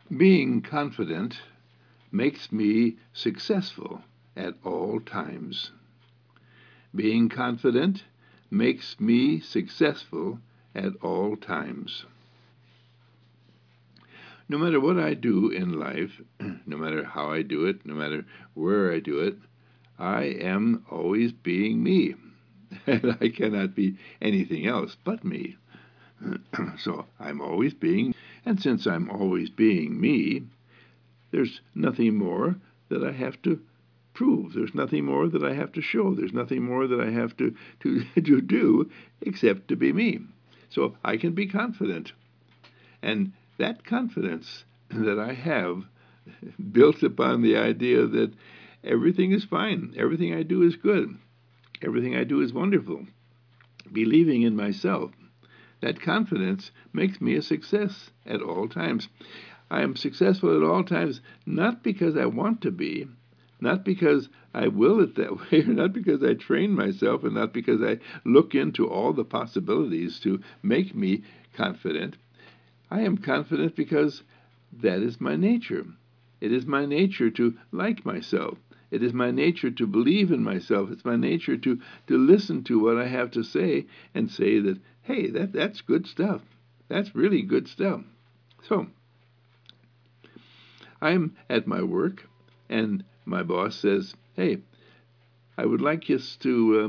Being confident makes me successful at all times. Being confident makes me successful at all times. No matter what I do in life, no matter how I do it, no matter where I do it, I am always being me. And I cannot be anything else but me. So I'm always being, and since I'm always being me, there's nothing more that I have to prove. There's nothing more that I have to show. There's nothing more that I have to do except to be me. So I can be confident. And that confidence that I have, built upon the idea that everything is fine, everything I do is good, everything I do is wonderful, believing in myself, that confidence makes me a success at all times. I am successful at all times, not because I want to be, not because I will it that way, or not because I train myself, and not because I look into all the possibilities to make me confident. I am confident because that is my nature. It is my nature to like myself. It is my nature to believe in myself. It's my nature to listen to what I have to say and say that, hey, that's good stuff. That's really good stuff. So I'm at my work, and my boss says, hey, I would like us to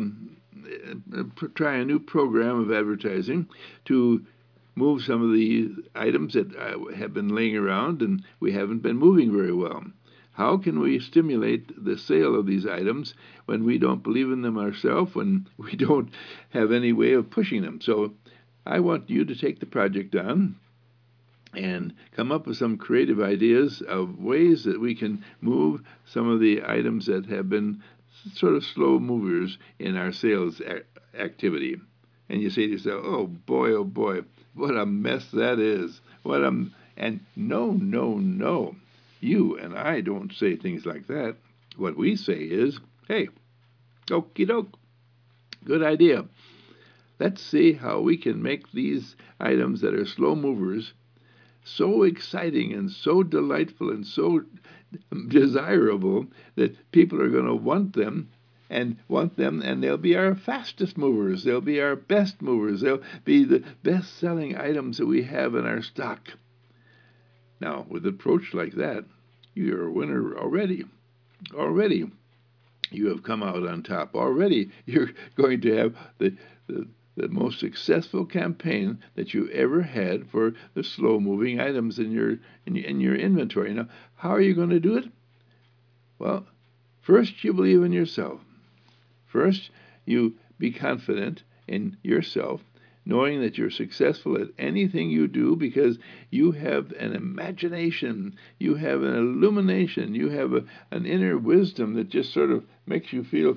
try a new program of advertising to move some of the items that have been laying around and we haven't been moving very well. How can we stimulate the sale of these items when we don't believe in them ourselves, when we don't have any way of pushing them? So I want you to take the project on and come up with some creative ideas of ways that we can move some of the items that have been sort of slow movers in our sales activity. And you say to yourself, oh boy, what a mess that is. And no, no, no. You and I don't say things like that. What we say is, hey, okie doke, good idea. Let's see how we can make these items that are slow movers so exciting and so delightful and so desirable that people are going to want them, and they'll be our fastest movers. They'll be our best movers. They'll be the best-selling items that we have in our stock. Now, with an approach like that, you're a winner already. Already, you have come out on top. Already, you're going to have the most successful campaign that you ever had for the slow-moving items in your inventory. Now, how are you going to do it? Well, first you believe in yourself. First, you be confident in yourself, knowing that you're successful at anything you do because you have an imagination, you have an illumination, you have an inner wisdom that just sort of makes you feel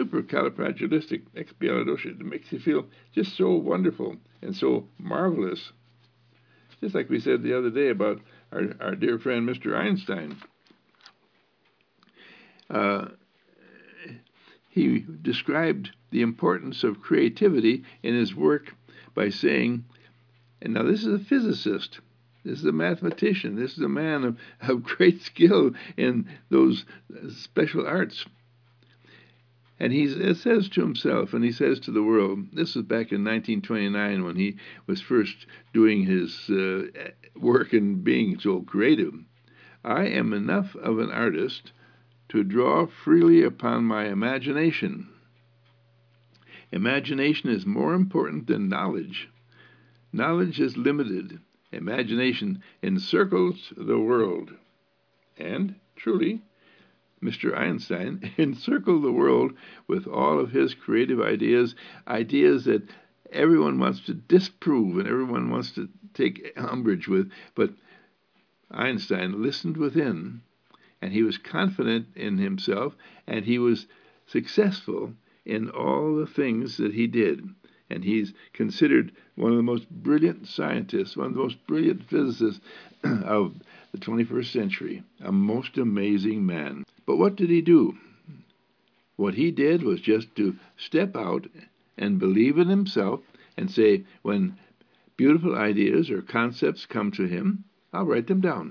supercalifragilisticexpialidocious. It makes you feel just so wonderful and so marvelous. Just like we said the other day about our dear friend Mr. Einstein. He described the importance of creativity in his work by saying, and now this is a physicist, this is a mathematician, this is a man of great skill in those special arts. And he says to himself, and he says to the world, this was back in 1929 when he was first doing his work and being so creative, I am enough of an artist to draw freely upon my imagination. Imagination is more important than knowledge. Knowledge is limited. Imagination encircles the world. And, truly, Mr. Einstein encircled the world with all of his creative ideas, ideas that everyone wants to disprove and everyone wants to take umbrage with. But Einstein listened within, and he was confident in himself, and he was successful in all the things that he did. And he's considered one of the most brilliant scientists, one of the most brilliant physicists of the 21st century, a most amazing man. But what did he do? What he did was just to step out and believe in himself and say, when beautiful ideas or concepts come to him, I'll write them down.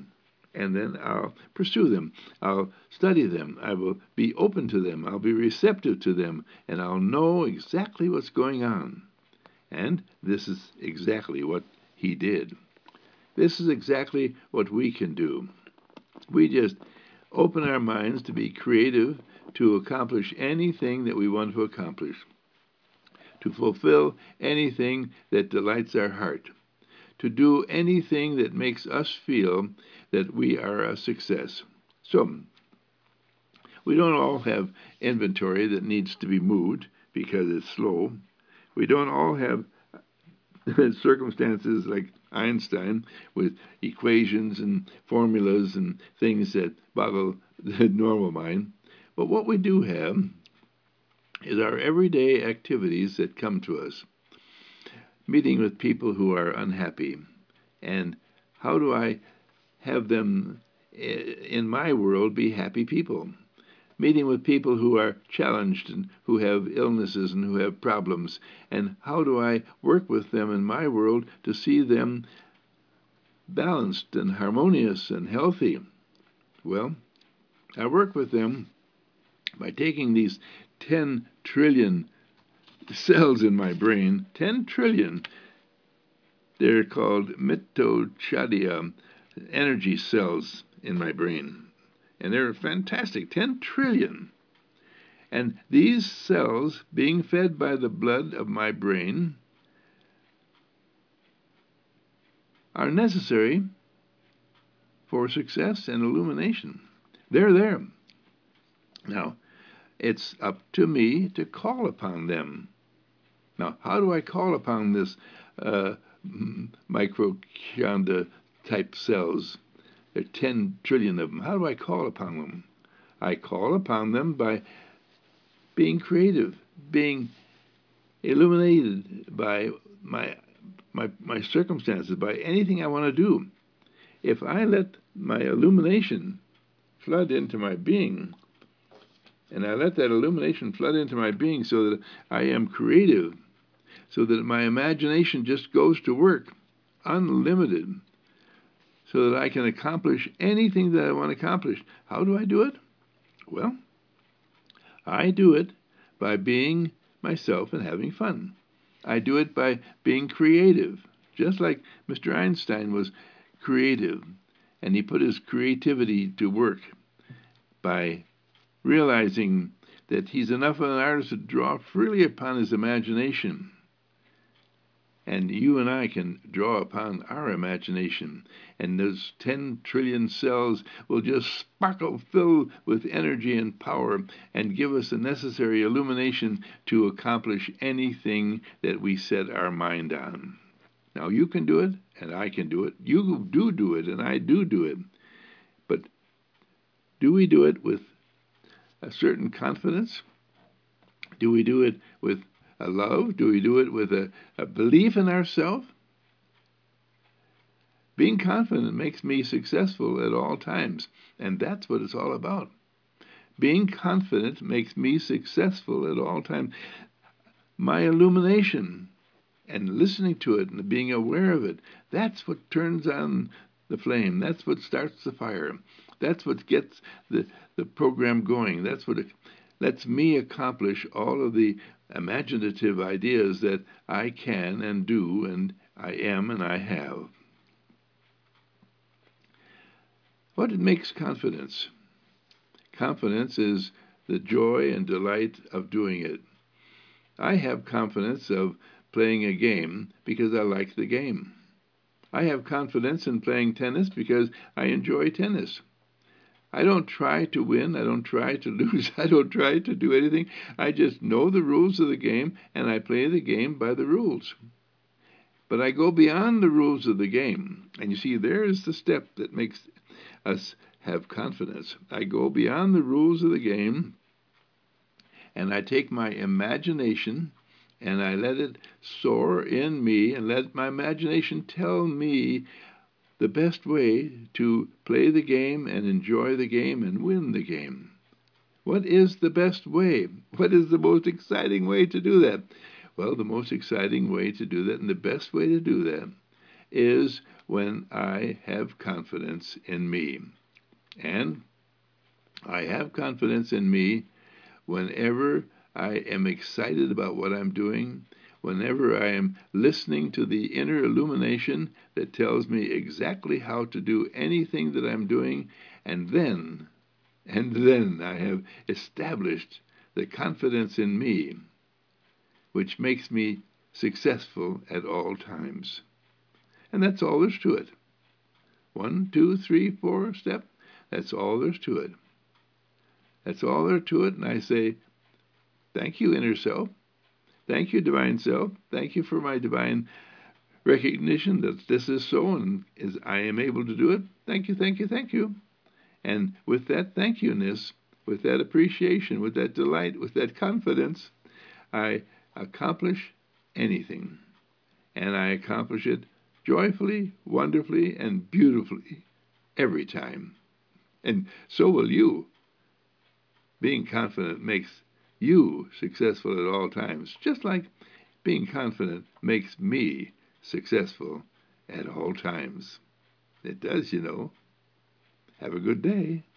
and then I'll pursue them. I'll study them. I will be open to them. I'll be receptive to them, and I'll know exactly what's going on. And this is exactly what he did. This is exactly what we can do. We just open our minds to be creative, to accomplish anything that we want to accomplish, to fulfill anything that delights our heart, to do anything that makes us feel that we are a success. So, we don't all have inventory that needs to be moved because it's slow. We don't all have circumstances like Einstein with equations and formulas and things that boggle the normal mind. But what we do have is our everyday activities that come to us. Meeting with people who are unhappy, and how do I have them in my world be happy people? Meeting with people who are challenged and who have illnesses and who have problems, and how do I work with them in my world to see them balanced and harmonious and healthy? Well, I work with them by taking these 10 trillion cells in my brain, 10 trillion. They're called mitochondria, energy cells in my brain. And they're fantastic, 10 trillion. And these cells, being fed by the blood of my brain, are necessary for success and illumination. They're there. Now, it's up to me to call upon them. Now, how do I call upon this mitochondria type cells? There are 10 trillion of them. How do I call upon them? I call upon them by being creative, being illuminated by my circumstances, by anything I want to do. If I let my illumination flood into my being, and I let that illumination flood into my being so that I am creative, so that my imagination just goes to work, unlimited, so that I can accomplish anything that I want to accomplish. How do I do it? Well, I do it by being myself and having fun. I do it by being creative, just like Mr. Einstein was creative, and he put his creativity to work by realizing that he's enough of an artist to draw freely upon his imagination. And you and I can draw upon our imagination, and those 10 trillion cells will just sparkle, fill with energy and power, and give us the necessary illumination to accomplish anything that we set our mind on. Now, you can do it, and I can do it. You do it, and I do it. But do we do it with a certain confidence? Do we do it with a love? Do we do it with a belief in ourselves? Being confident makes me successful at all times, and that's what it's all about. Being confident makes me successful at all times. My illumination and listening to it and being aware of it, that's what turns on the flame. That's what starts the fire. That's what gets the program going. That's what lets me accomplish all of the imaginative ideas that I can and do and I am and I have. What makes confidence? Confidence is the joy and delight of doing it. I have confidence of playing a game because I like the game. I have confidence in playing tennis because I enjoy tennis. I don't try to win. I don't try to lose. I don't try to do anything. I just know the rules of the game, and I play the game by the rules. But I go beyond the rules of the game. And you see, there's the step that makes us have confidence. I go beyond the rules of the game, and I take my imagination, and I let it soar in me, and let my imagination tell me the best way to play the game and enjoy the game and win the game. What is the best way? What is the most exciting way to do that? Well, the most exciting way to do that and the best way to do that is when I have confidence in me. And I have confidence in me whenever I am excited about what I'm doing, whenever I am listening to the inner illumination that tells me exactly how to do anything that I'm doing, and then I have established the confidence in me, which makes me successful at all times. And that's all there's to it. 1, 2, 3, 4 step. That's all there's to it. That's all there to it. And I say, thank you, inner self. Thank you, divine self. Thank you for my divine recognition that this is so and is I am able to do it. Thank you, thank you, thank you. And with that thank you-ness, with that appreciation, with that delight, with that confidence, I accomplish anything. And I accomplish it joyfully, wonderfully, and beautifully every time. And so will you. Being confident makes you successful at all times, just like being confident makes me successful at all times. It does, you know. Have a good day.